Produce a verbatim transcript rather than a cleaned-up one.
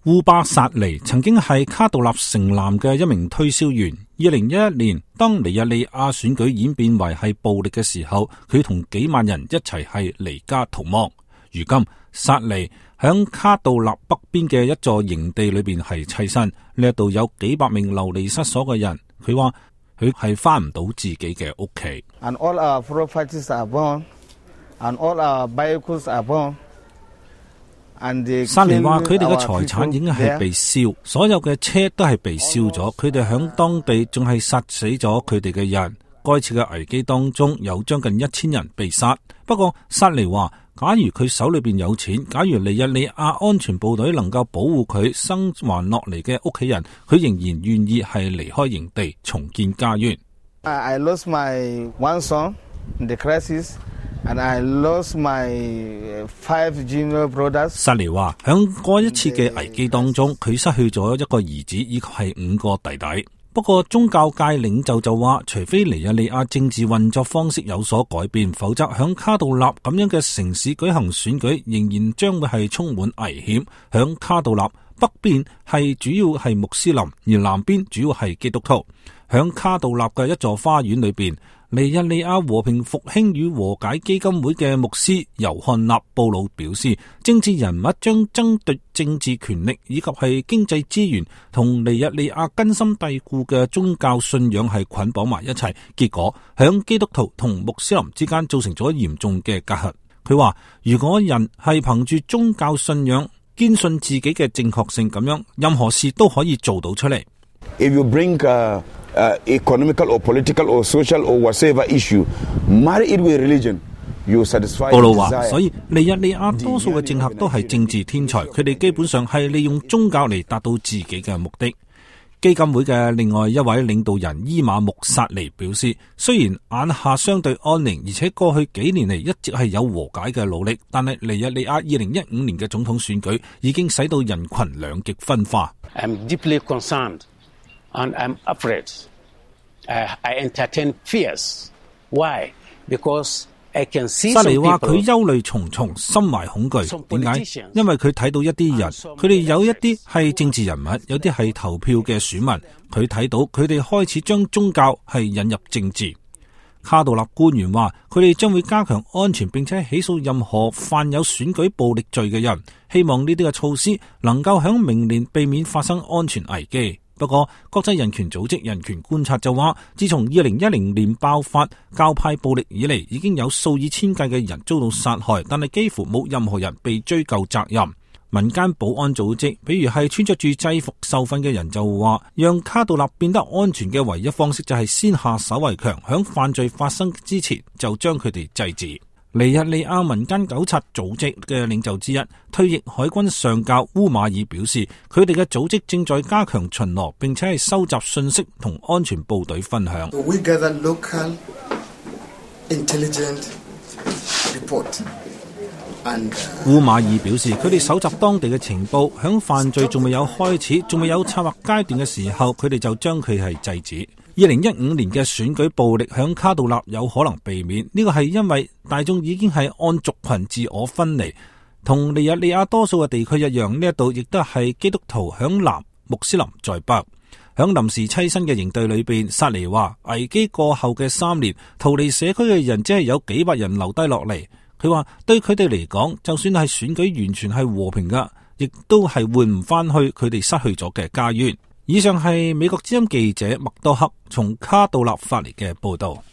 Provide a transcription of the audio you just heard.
烏巴薩尼曾經係卡杜納城南嘅一名推銷員。二零一一年，當尼日利亞選舉演變為係暴力嘅時候，佢同幾萬人一齊係離家逃亡。如今，薩尼響卡杜納北邊嘅一座營地裏邊係棲身，呢一度有幾百名流離失所嘅人。佢話佢係翻唔到自己嘅屋企。 And all our properties are burned, and all our vehicles are burned. 薩尼話佢哋嘅財產已經係被燒，所有嘅車都係被燒咗。佢哋響當地仲係殺死咗佢哋嘅人。該次嘅危機當中有將近一千人被殺。不過薩尼話，假如佢手裏邊有錢，假如尼日利亞安全部隊能夠保護佢生還落嚟嘅屋企人，佢仍然願意係離開營地重建家園。 I lost my one son in the crisis.And I lost my five junior brothers. 薩尼話，響嗰一次嘅危機當中，佢失去咗一個兒子，以及係五個弟弟。不過宗教界領袖就話，除非尼日利亞政治運作方式有所改變，否則響卡杜納咁樣嘅城市舉行選舉，仍然將會係充滿危險。響卡杜納北邊係主要係穆斯林，而南邊主要係基督徒。響卡杜納嘅一座花園裏邊，尼日利亞和平復興與和解基金會嘅牧師尤漢納布魯表示，政治人物將爭奪政治權力以及係經濟資源同尼日利亞根深蒂固嘅宗教信仰係捆綁埋一齊，結果響基督徒同穆斯林之間造成咗嚴重嘅隔閡。佢話，如果人係憑住宗教信仰堅信自己嘅正確性，咁樣任何事都可以做到出嚟。 If you bring, uh, uh, economical or political or social or whatever issue, marry it with religion, you satisfy. 布魯話，所以尼日利亞多數嘅政客都係政治天才，佢哋基本上係利用宗教嚟達到自己嘅目的。基金會嘅另外一位領導人伊馬木薩尼表示，雖然眼下相對安寧，而且過去幾年嚟一直係有和解嘅努力，但係尼日利亞二零一五年嘅總統選舉已經使到人群兩極分化。 I'm deeply concerned.And I'm afraid. Uh, I entertain fears. Why? Because I can see some people. 薩尼話佢憂慮重重，心懷恐懼。點解？因為佢睇到一啲人，佢哋有一啲係政治人物，有啲係投票嘅選民。佢睇到佢哋開始將宗教係引入政治。卡杜納官員話，佢哋將會加強安全，並且起訴任何犯有選舉暴力罪嘅人。希望呢啲嘅措施能夠喺明年避免發生安全危機。不過，國際人權組織人權觀察就話，自從二零一零年爆發教派暴力以嚟，已經有數以千計嘅人遭到殺害，但係幾乎冇任何人被追究責任。民間保安組織，比如係穿着住制服受訓嘅人就話，讓卡杜納變得安全嘅唯一方式就係先下手為強，響犯罪發生之前就將佢哋制止。尼日利亞民間糾察組織嘅領袖之一，退役海軍上校烏馬爾表示，佢哋嘅組織正在加強巡邏，並且係收集信息同安全部隊分享。 We gather local intelligence report. 烏馬爾表示，佢哋搜集當地嘅情報，響犯罪仲未有開始、仲未有策劃階段嘅時候，佢哋就將佢係制止。二零一五年嘅選舉暴力響卡杜納有可能避免，呢個係因為大眾已經係按族群自我分離，同尼日利亞多數嘅地區一樣，呢一度亦都係基督徒響南，穆斯林在北。響臨時棲身嘅營隊裏邊，薩尼話危機過後嘅三年，逃離社區嘅人只係有幾百人留低落嚟。佢話對佢哋嚟講，就算係選舉完全係和平噶，亦都係換唔翻去佢哋失去咗嘅家園。以上係美國之音記者麥多克從卡杜納發嚟嘅報道。